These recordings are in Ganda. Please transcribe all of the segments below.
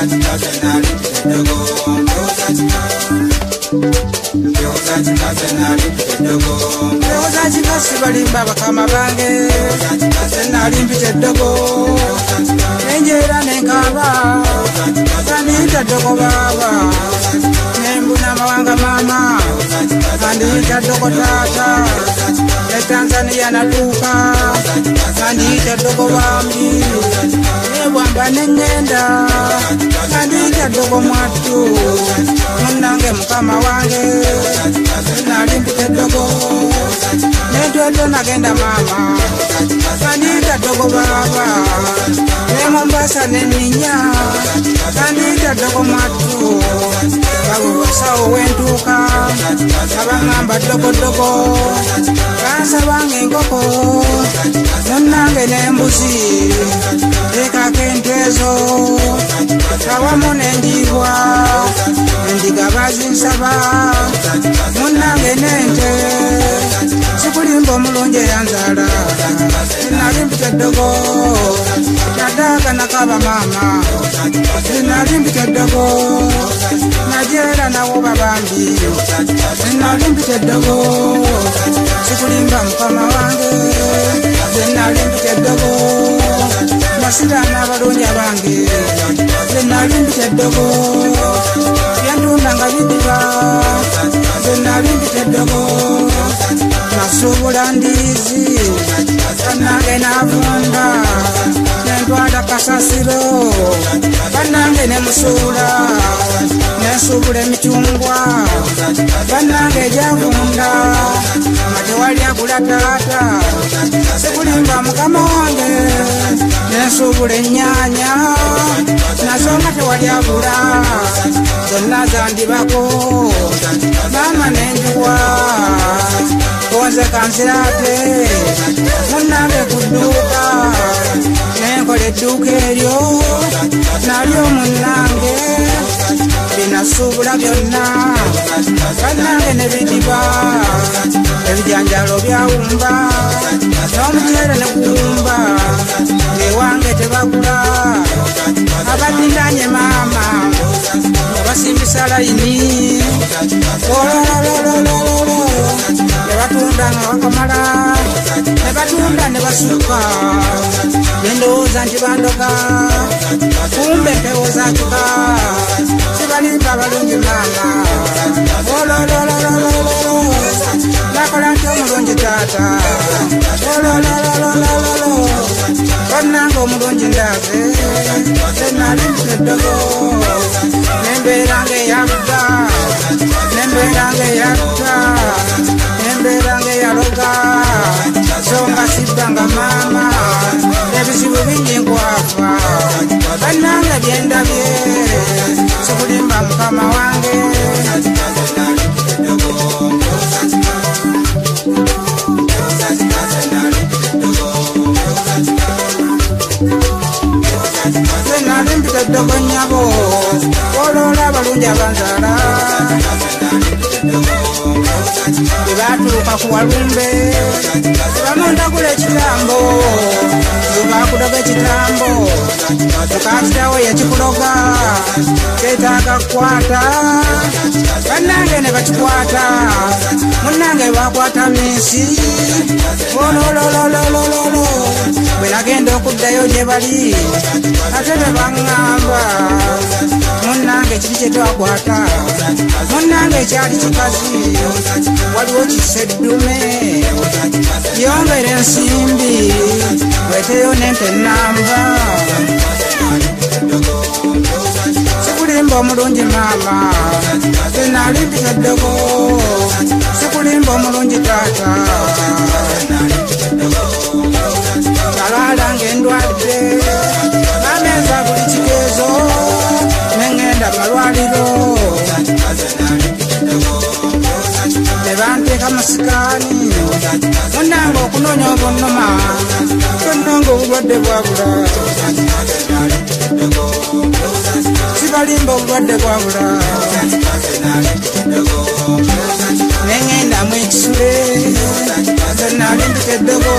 Balimba bakama bange senalimpita eddogo nenjera nenkaba kandiyita ddogo baba nembuna amawanga mama kandiyita ddogo taata ne Tanzania natuuka kandiyita ddogo bambi nebwamba nengenda kandiyita ddogo mwattu munnange mukama wange senalimpita eddogo Nedodo nagenda mama kandiyita ddogo baba ne Mombasa neninya kandiyita ddogo mwattu babubasawo wentuuka abangamba ddogoddogo kansabanga enkoko munnange n'embuzi ekako entwezo awamu n'endiibwa endiga bazinsaba munnange n'ente sikulimba omulungi eyanzaala sinalimpita eddogo nadaaga nakaba maama sinalimpita eddogo najeera nawo babambi sinalimpita eddogo sikulimba mukama wange sinalimpita eddogo nasiraana abalungi abange sinalimpita eddogo yantunda nga bidiba sinalimpita eddogo nasuubula ndiizi bannange n'avunda nentwala kasasiro bannange ne musuula nensuubula emicungwa bannange egyavunda nga tewali agula taata sikulimba mukama wange nensuubula ennyaanya nazo nga tewali agula zonna zandibako maama nenjuwa konze kansirate munnange ku dduuka nenkola edduuka eryo nalyo munnange binasuubula byonna bannange ne bidiba ebijanjalo byawumba n'omuceere ne kuwumba ewange tebagula abadindanye maama basimbisa layini ololololololo ne batunda nga bakamala ne batunda ne basuka nendowooza nti bandoga kumbe mpewo zakika sibalimba abalungi maama ololololololo nakola nti omulungi taata ololololololo bannange omulungi ndaze senalimpita eddogo nembeeranga eyaludda nembeeranga eyaludda nembeeranga eyaloga so nga sibbanga maama ebizibu bingi nkwafa bannange byendabye sikulimba mukama wange senalimpita eddogo nnyabo oloola abalungi abanzaala bebatuuka ku walumbe bamundagula ekitambo bakudoga ekitambo tukakitawo yakikuloga kyetaaga kukwata bannange ne bakikwata munnange bakwata minsi ololololololo bwe nagenda okuddayo gye bali ate tebaŋŋamba munnange kiri kye twakwata munnange ekyali kikazi waliwo kiseddume yongera ensimbi weteyo nente namba sikulimba omulungi maama senalimpita eddogo sikulimba omulungi taata nalwalanga endwadde nameeza buli kiteezo nengenda malwaliro nebanteeka masikaani munnange okunoonya obunoma tonnanga obulwadde bwabula sibalimba obulwadde bwabula nengendamu ekisule zenalimpita eddogo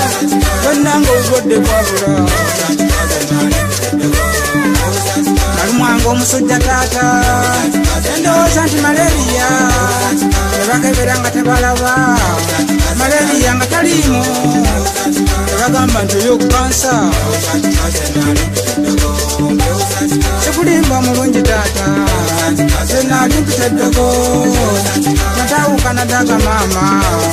tonnanga obulwadde bwabula ng'omusujja taata endowooza nti malaria tebakebera nga tebalaba malaria nga taliimu tebagamba nti oyo kansa sikulimba mulungi taata zenali mpita eddogo natawukana daga maama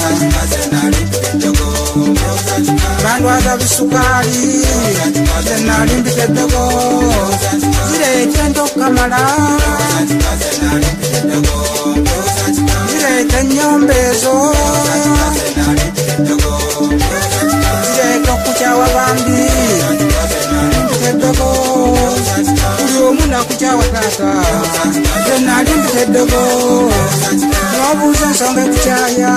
bandwaza bisukaali zenali mpita eddogo zireeta entokamala zireeta ennyomba ezo zireeta okukyawa bambi mpita eddogo buli omu nakukyawa taata zenali mpita eddogo nobuuza ensonga ekukyaya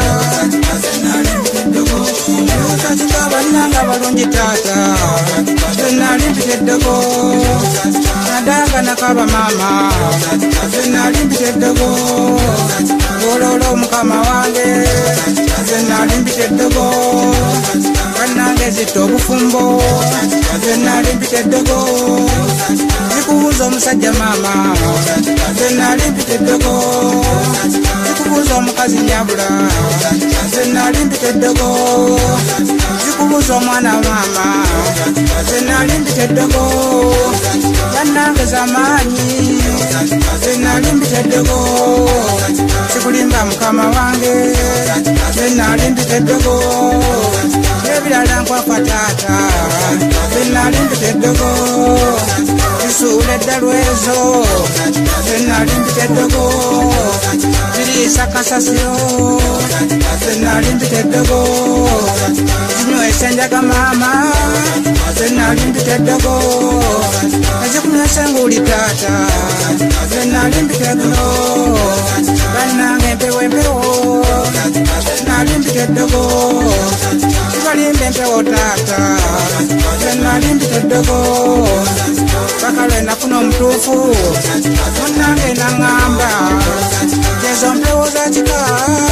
balinanga balungi taata zenali mpita eddogo nadaga nakaba maama zenali mpita eddogo oloola omukama wange zenali mpita eddogo bannange zitta obufumbo zenali mpita eddogo zikubuuza omusajja maama zenali mpita eddogo zikubuuza omukazi nyabula zenali mpita eddogo zikubuuza omwana maama zenali mpita eddogo bannange z'amaanyi zenali mpita eddogo sikulimba mukama wange zenali mpita eddogo ebirala nkwafa taata zenali mpita eddogo zisuula eddalu ezo zenali mpita eddogo ziriisa kasasiro zenali mpita eddogo zinywesa enjaga maama zenali mpita eddogo ezikunywesa enguuli taata zenali mpita eddogo bannange empewo empewo zenali mpita eddogo zibalimba empewo taata zenali mpita eddogo bakale nafuna omutuufu munnange naŋŋamba ezo mpewo za kika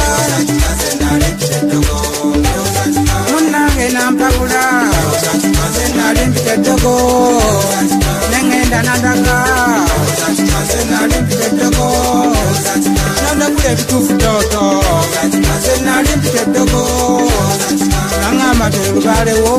munnange nampabula zenali mpita eddogo neŋŋenda nandaga zenali mpita eddogo nandagula ebituufu toto zenali mpita eddogo naŋŋamba terubalewo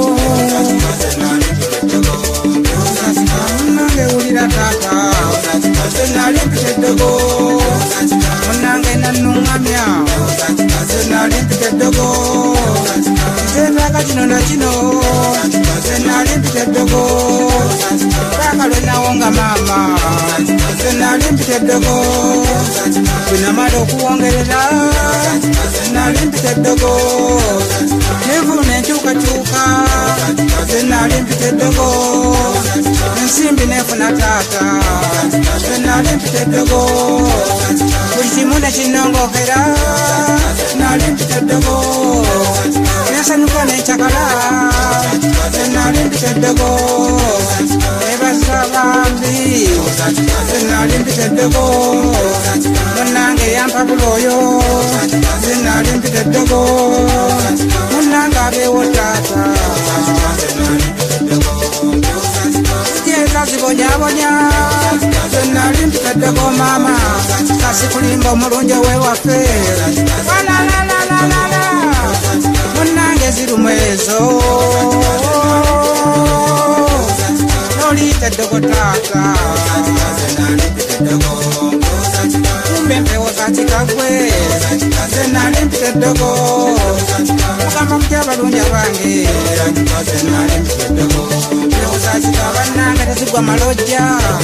munnange wulira taata zenali mpita eddogo munnange nannuŋŋamya zenali mpita eddogo zetaaga kino na kino zenali mpita eddogo bakalwe nawonga maama zenali mpita eddogo bwenamala okuwongerera zenali mpita eddogo nevuna enkyukakyuka zenali mpita eddogo ensimbi nefuna taata zenali mpita eddogo buli kimu nekinnongokera zenali mpita eddogo nesanyuka nekyakala zenali mpita eddogo nebaza bambi zenali mpita eddogo munnange yampabula oyo zenali mpita eddogo munnange abeewo taata zijeeza zibonyabonya zenali mpita eddogo maama kasikulimba omulungi owewaffe walalalalala munnange zirumu ezo noliita eddogo taata kumbe mpewo zakikagwe zenali mpita eddogo mugamba mutya abalungi abange zenali mpita eddogo mpewo zakika bannange tezigwa malojja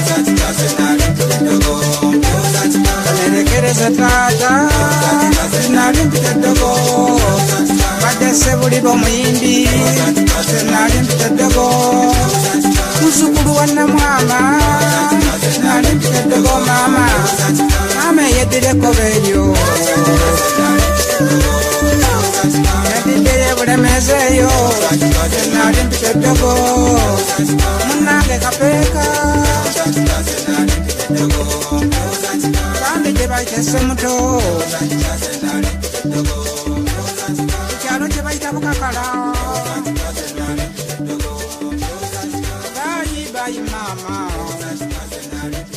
kanerekereze taata zenali mpita eddogo badde sebulirwa omuyimbi zenali mpita eddogo muzukulu wa namwama zenali mpita eddogo maama maama eyeddira ekkoba eryo yedidde yebulemezi eyo zenali mpita eddogo munnange kapeeka bambi gye bayita essemuto ekyalo kye bayita bukakala bayi bayi maama